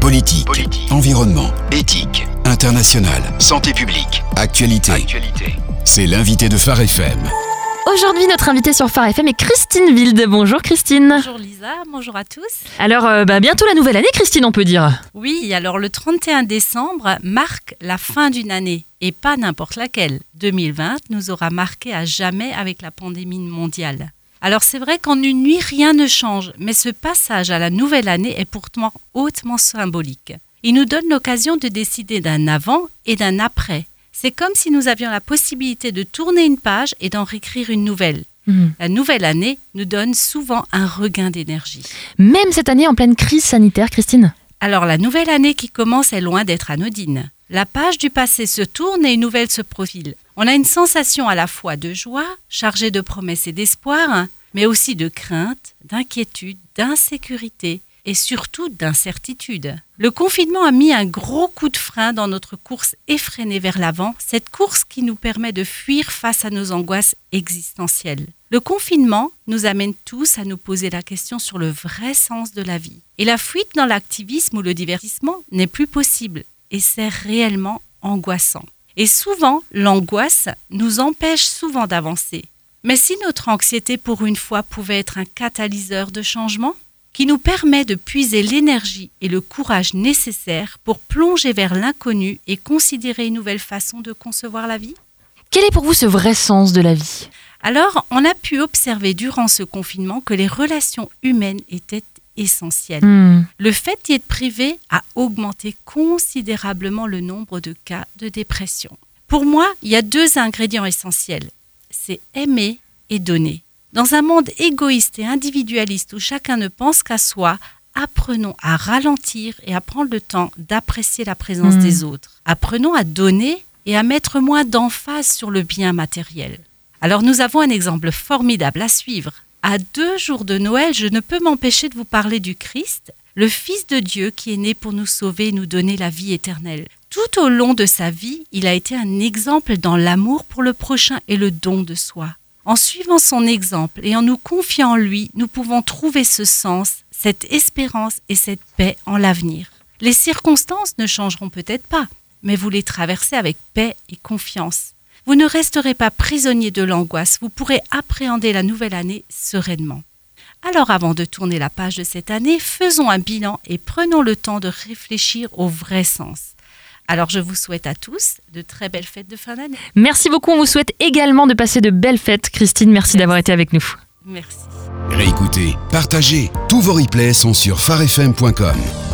Politique, environnement, éthique, international, santé publique, actualité. C'est l'invité de Phare FM. Aujourd'hui, notre invitée sur Phare FM est Christine Wilde. Bonjour Christine. Bonjour Lisa, bonjour à tous. Alors, bientôt la nouvelle année, Christine, on peut dire. Oui, alors le 31 décembre marque la fin d'une année, et pas n'importe laquelle. 2020 nous aura marqué à jamais avec la pandémie mondiale. Alors c'est vrai qu'en une nuit, rien ne change, mais ce passage à la nouvelle année est pourtant hautement symbolique. Il nous donne l'occasion de décider d'un avant et d'un après. C'est comme si nous avions la possibilité de tourner une page et d'en réécrire une nouvelle. La nouvelle année nous donne souvent un regain d'énergie. Même cette année en pleine crise sanitaire, Christine. Alors la nouvelle année qui commence est loin d'être anodine. La page du passé se tourne et une nouvelle se profile. On a une sensation à la fois de joie, chargée de promesses et d'espoir, mais aussi de crainte, d'inquiétude, d'insécurité et surtout d'incertitude. Le confinement a mis un gros coup de frein dans notre course effrénée vers l'avant, cette course qui nous permet de fuir face à nos angoisses existentielles. Le confinement nous amène tous à nous poser la question sur le vrai sens de la vie. Et la fuite dans l'activisme ou le divertissement n'est plus possible et c'est réellement angoissant. Et souvent, l'angoisse nous empêche souvent d'avancer. Mais si notre anxiété pour une fois pouvait être un catalyseur de changement, qui nous permet de puiser l'énergie et le courage nécessaires pour plonger vers l'inconnu et considérer une nouvelle façon de concevoir la vie ? Quel est pour vous ce vrai sens de la vie ? Alors, on a pu observer durant ce confinement que les relations humaines étaient essentielles. Le fait d'y être privé a augmenté considérablement le nombre de cas de dépression. Pour moi, il y a 2 ingrédients essentiels. C'est aimer et donner. Dans un monde égoïste et individualiste où chacun ne pense qu'à soi, apprenons à ralentir et à prendre le temps d'apprécier la présence des autres. Apprenons à donner et à mettre moins d'emphase sur le bien matériel. Alors nous avons un exemple formidable à suivre. À 2 jours de Noël, je ne peux m'empêcher de vous parler du Christ, le Fils de Dieu qui est né pour nous sauver et nous donner la vie éternelle. Tout au long de sa vie, il a été un exemple dans l'amour pour le prochain et le don de soi. En suivant son exemple et en nous confiant en lui, nous pouvons trouver ce sens, cette espérance et cette paix en l'avenir. Les circonstances ne changeront peut-être pas, mais vous les traversez avec paix et confiance. Vous ne resterez pas prisonnier de l'angoisse, vous pourrez appréhender la nouvelle année sereinement. Alors avant de tourner la page de cette année, faisons un bilan et prenons le temps de réfléchir au vrai sens. Alors je vous souhaite à tous de très belles fêtes de fin d'année. Merci beaucoup, on vous souhaite également de passer de belles fêtes. Christine, merci d'avoir été avec nous. Merci. Réécoutez, partagez, tous vos replays sont sur pharefm.com.